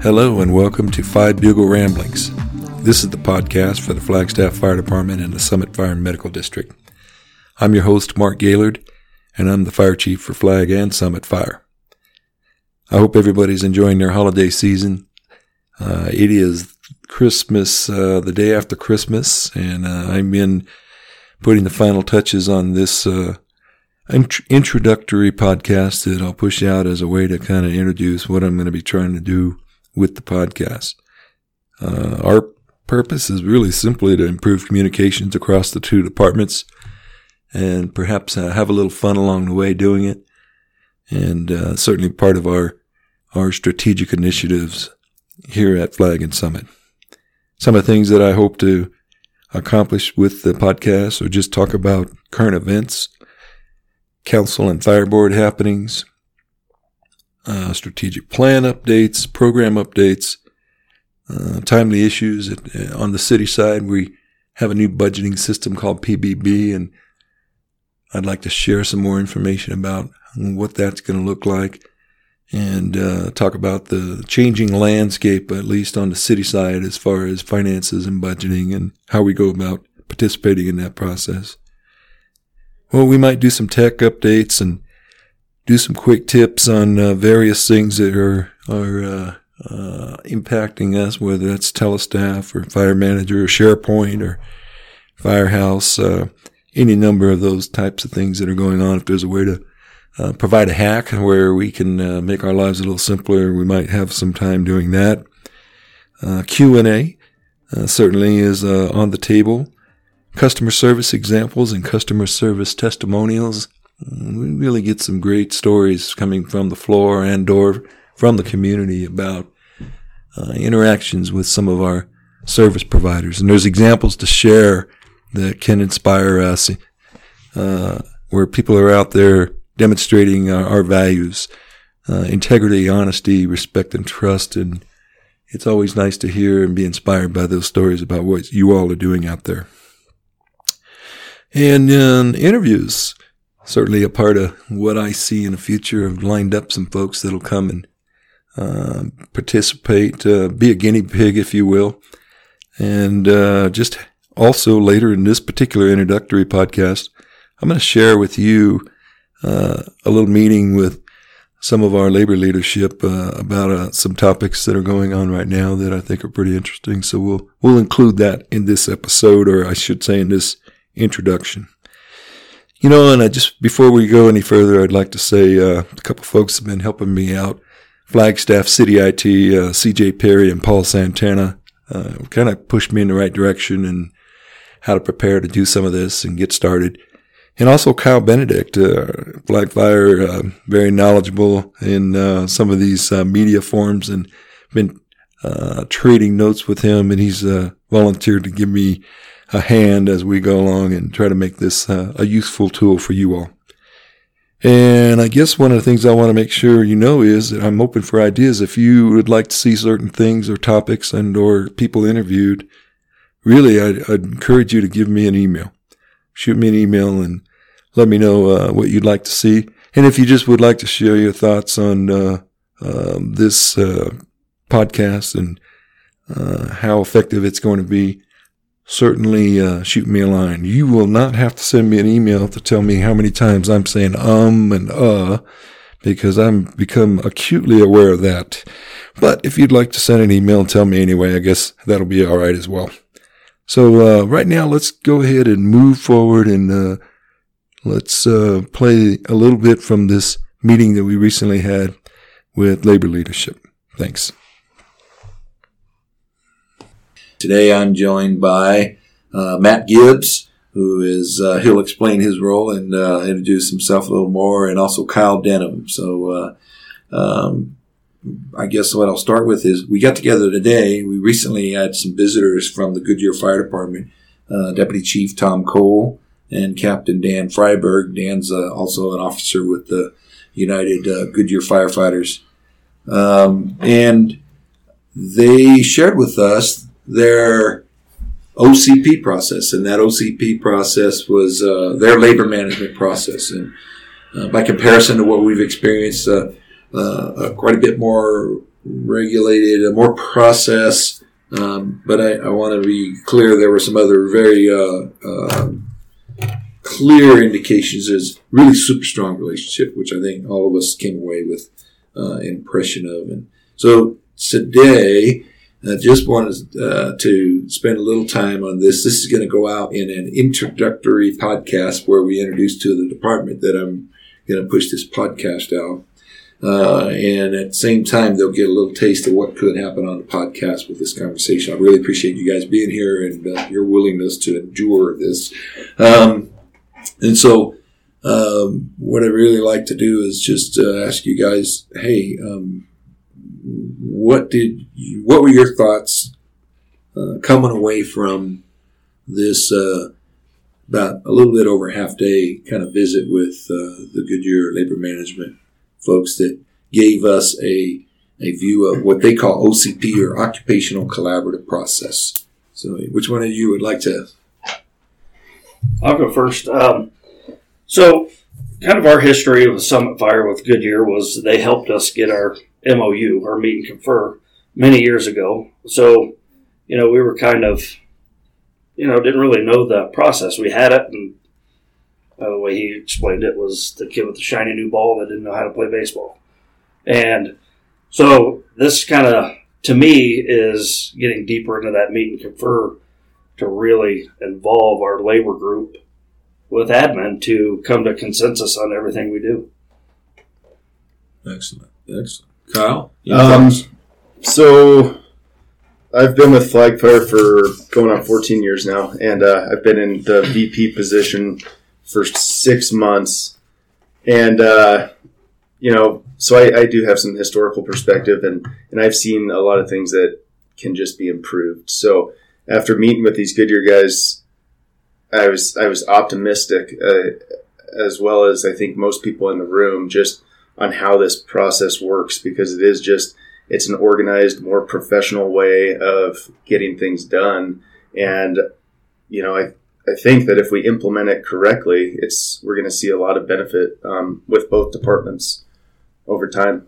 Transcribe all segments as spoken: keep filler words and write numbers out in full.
Hello and welcome to Five Bugle Ramblings. This is the podcast for the Flagstaff Fire Department and the Summit Fire and Medical District. I'm your host, Mark Gaylord, and I'm the Fire Chief for Flag and Summit Fire. I hope everybody's enjoying their holiday season. Uh, it is Christmas, uh, the day after Christmas, and uh, I'm in putting the final touches on this uh, int- introductory podcast that I'll push out as a way to kind of introduce what I'm going to be trying to do with the podcast. Uh, our purpose is really simply to improve communications across the two departments and perhaps uh, have a little fun along the way doing it. And uh, certainly part of our, our strategic initiatives here at Flag and Summit. Some of the things that I hope to accomplish with the podcast are just talk about current events, council and fire board happenings, Uh, strategic plan updates, program updates, uh, timely issues. At, uh, on the city side, we have a new budgeting system called P B B, and I'd like to share some more information about what that's going to look like and uh, talk about the changing landscape, at least on the city side, as far as finances and budgeting and how we go about participating in that process. Well, we might do some tech updates and do some quick tips on uh, various things that are are uh, uh, impacting us, whether that's Telestaff or Fire Manager or SharePoint or Firehouse, uh, any number of those types of things that are going on. If there's a way to uh, provide a hack where we can uh, make our lives a little simpler, we might have some time doing that. Uh, Q and A uh, certainly is uh, on the table. Customer service examples and customer service testimonials. We really get some great stories coming from the floor and or from the community about uh, interactions with some of our service providers. And there's examples to share that can inspire us, uh, where people are out there demonstrating our, our values, uh, integrity, honesty, respect, and trust. And it's always nice to hear and be inspired by those stories about what you all are doing out there. And um, interviews. Certainly a part of what I see in the future. I've lined up some folks that'll come and uh, participate, uh, be a guinea pig, if you will. And uh, just also later in this particular introductory podcast, I'm going to share with you uh, a little meeting with some of our labor leadership uh, about uh, some topics that are going on right now that I think are pretty interesting. So we'll we'll include that in this episode, or I should say in this introduction. You know, and I just, before we go any further, I'd like to say uh, a couple folks have been helping me out. Flagstaff City I T, uh, C J Perry and Paul Santana, uh, kind of pushed me in the right direction and how to prepare to do some of this and get started. And also Kyle Benedict, uh, Flag Fire, uh, very knowledgeable in uh, some of these uh, media forms, and been uh, trading notes with him, and he's uh, volunteered to give me a hand as we go along and try to make this uh, a useful tool for you all. And I guess one of the things I want to make sure you know is that I'm open for ideas. If you would like to see certain things or topics and or people interviewed, really, I'd, I'd encourage you to give me an email. Shoot me an email and let me know uh, what you'd like to see. And if you just would like to share your thoughts on uh, uh, this uh, podcast and uh, how effective it's going to be, certainly uh, shoot me a line. You will not have to send me an email to tell me how many times I'm saying um and uh, because I'm become acutely aware of that. But if you'd like to send an email and tell me anyway, I guess that'll be all right as well. So uh, right now, let's go ahead and move forward and uh, let's uh, play a little bit from this meeting that we recently had with labor leadership. Thanks. Today I'm joined by uh, Matt Gibbs, who is, uh, he'll explain his role and uh, introduce himself a little more, and also Kyle Denham. So uh, um, I guess what I'll start with is we got together today. We recently had some visitors from the Goodyear Fire Department, uh, Deputy Chief Tom Cole and Captain Dan Freiberg. Dan's uh, also an officer with the United uh, Goodyear Firefighters. Um, and they shared with us their O C P process, and that O C P process was uh, their labor management process. And uh, by comparison to what we've experienced, uh, uh, quite a bit more regulated, uh, more process. Um, but I, I want to be clear, there were some other very uh, uh, clear indications. There's really super strong relationship, which I think all of us came away with uh, impression of. And so today, I just wanted uh, to spend a little time on this. This is going to go out in an introductory podcast where we introduce to the department that I'm going to push this podcast out. Uh, and at the same time, they'll get a little taste of what could happen on the podcast with this conversation. I really appreciate you guys being here and uh, your willingness to endure this. Um, and so um, what I really like to do is just uh, ask you guys, hey, um, what did you, what were your thoughts uh, coming away from this uh, about a little bit over half day kind of visit with uh, the Goodyear Labor Management folks that gave us a a view of what they call O C P, or Occupational Collaborative Process. So which one of you would like to? I'll go first. Um, so kind of our history with Summit Fire with Goodyear was they helped us get our M O U, our meet and confer, many years ago. So, you know, we were kind of, you know, didn't really know the process. We had it, and Uh, the way he explained it was the kid with the shiny new ball that didn't know how to play baseball. And so this kind of, to me, is getting deeper into that meet and confer to really involve our labor group with admin to come to consensus on everything we do. Excellent. Excellent. Kyle? Um, so I've been with Flag Fire for going on fourteen years now, and uh, I've been in the V P position for six months. And, uh, you know, so I, I do have some historical perspective, and, and I've seen a lot of things that can just be improved. So after meeting with these Goodyear guys, I was, I was optimistic, uh, as well as I think most people in the room, just on how this process works, because it is just, it's an organized, more professional way of getting things done. And, you know, I, I think that if we implement it correctly, it's we're going to see a lot of benefit um, with both departments over time.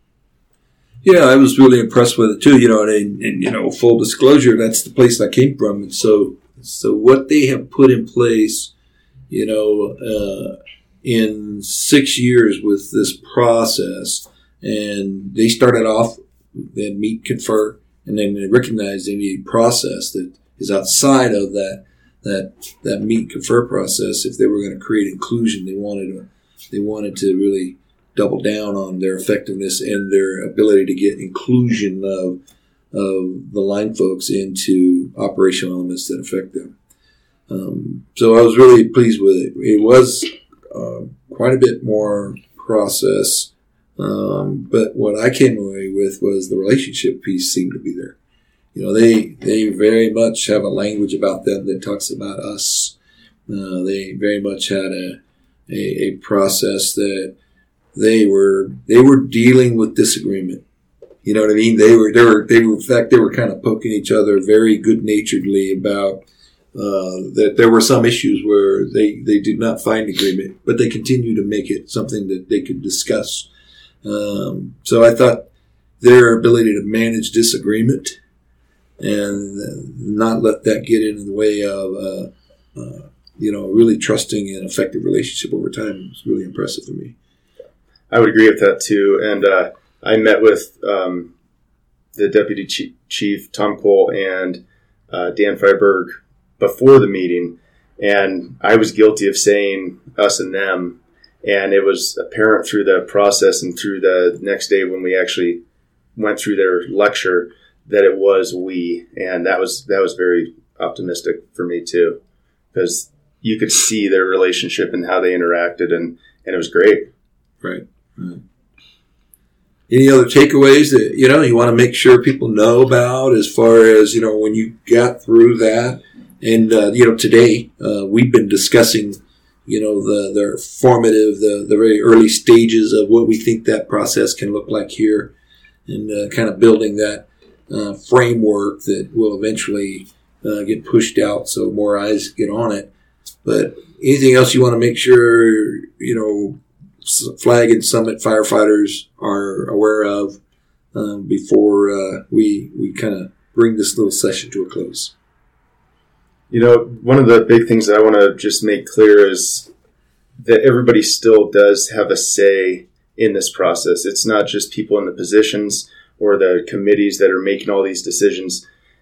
Yeah, I was really impressed with it too. You know, and, and you know, full disclosure, that's the place I came from. And so, so what they have put in place, you know, uh, in six years with this process, and they started off, they meet, confer, and then they recognized they need a process that is outside of that. That that meet confer process. If they were going to create inclusion, they wanted to they wanted to really double down on their effectiveness and their ability to get inclusion of of the line folks into operational elements that affect them. Um, so I was really pleased with it. It was uh, quite a bit more process, um, but what I came away with was the relationship piece seemed to be there. You know, they, they very much have a language about them that talks about us. Uh, they very much had a, a, a process that they were, they were dealing with disagreement. You know what I mean? They were, they were, they were, in fact, they were kind of poking each other very good naturedly about, uh, that there were some issues where they, they did not find agreement, but they continued to make it something that they could discuss. Um, so I thought their ability to manage disagreement and not let that get in the way of, uh, uh, you know, really trusting and effective relationship over time was really impressive for me. I would agree with that too. And uh, I met with um, the Deputy Chief, Chief Tom Cole and uh, Dan Freiberg before the meeting, and I was guilty of saying us and them, and it was apparent through the process and through the next day when we actually went through their lecture that it was we, and that was that was very optimistic for me too, because you could see their relationship and how they interacted, and, and it was great. Right. right. Any other takeaways that, you know, you want to make sure people know about as far as, you know, when you got through that? And, uh, you know, today uh, we've been discussing, you know, the, the formative, the, the very early stages of what we think that process can look like here, and uh, kind of building that Uh, framework that will eventually uh, get pushed out so more eyes get on it. But anything else you want to make sure, you know, Flag and Summit firefighters are aware of um, before uh, we we kind of bring this little session to a close? You know, one of the big things that I want to just make clear is that everybody still does have a say in this process. It's not just people in the positions or the committees that are making all these decisions.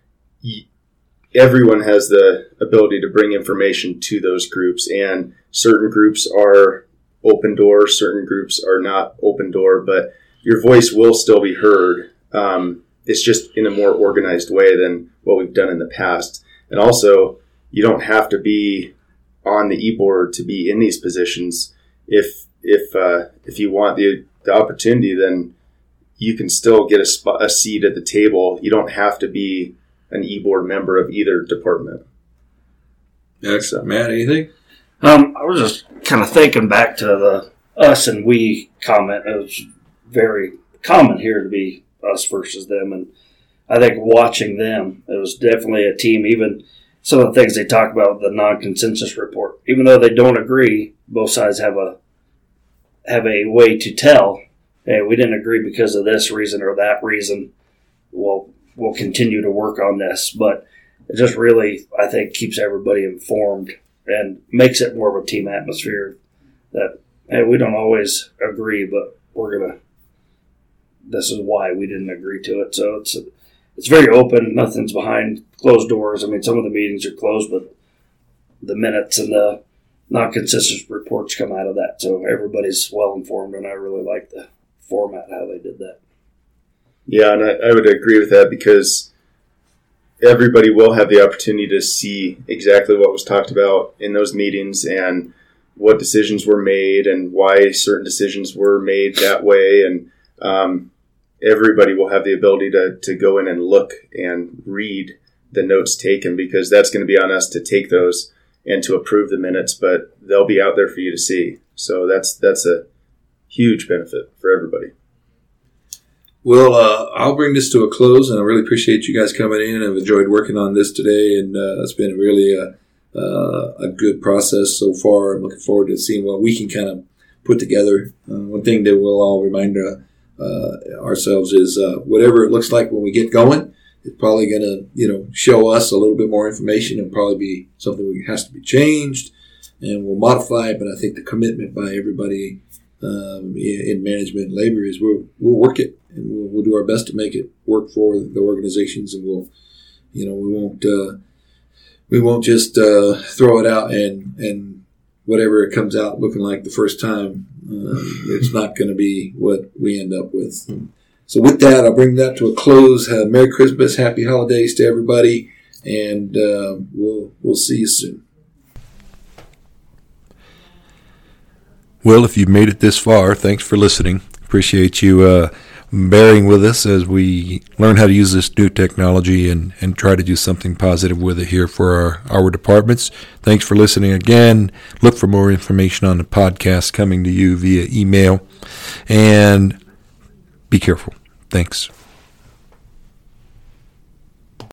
Everyone has the ability to bring information to those groups, and certain groups are open door, certain groups are not open door, but your voice will still be heard. Um, it's just in a more organized way than what we've done in the past. And also, you don't have to be on the e-board to be in these positions. If if uh, if you want the the opportunity, then you can still get a, spot, a seat at the table. You don't have to be an e-board member of either department. Excellent. Matt, anything? Um, I was just kind of thinking back to the us and we comment. It was very common here to be us versus them, and I think watching them, it was definitely a team. Even some of the things they talk about, the non-consensus report, even though they don't agree, both sides have a have a way to tell, hey, we didn't agree because of this reason or that reason. We'll we'll continue to work on this, but it just really, I think, keeps everybody informed and makes it more of a team atmosphere. That hey, we don't always agree, but we're gonna. This is why we didn't agree to it. So it's a, it's very open. Nothing's behind closed doors. I mean, some of the meetings are closed, but the minutes and the non-consensus reports come out of that. So everybody's well informed, and I really like the format, how they did that. Yeah, and I, I would agree with that because everybody will have the opportunity to see exactly what was talked about in those meetings and what decisions were made and why certain decisions were made that way. And um, everybody will have the ability to, to go in and look and read the notes taken, because that's going to be on us to take those and to approve the minutes, but they'll be out there for you to see. So that's that's a huge benefit for everybody. Well, uh, I'll bring this to a close, and I really appreciate you guys coming in. I've enjoyed working on this today, and uh, it's been really a, uh, a good process so far. I'm looking forward to seeing what we can kind of put together. Uh, one thing that we'll all remind uh, uh, ourselves is uh, whatever it looks like when we get going, it's probably going to, you know, show us a little bit more information and probably be something that has to be changed, and we'll modify it. But I think the commitment by everybody um, in management and labor is we'll, we'll work it, and we'll, we'll do our best to make it work for the organizations, and we'll, you know, we won't uh, we won't just uh, throw it out and and whatever it comes out looking like the first time, uh, it's not going to be what we end up with. So with that, I'll bring that to a close. Uh, Merry Christmas, Happy Holidays to everybody, and uh, we'll we'll see you soon. Well, if you've made it this far, thanks for listening. Appreciate you uh, bearing with us as we learn how to use this new technology and, and try to do something positive with it here for our, our departments. Thanks for listening again. Look for more information on the podcast coming to you via email. And be careful. Thanks.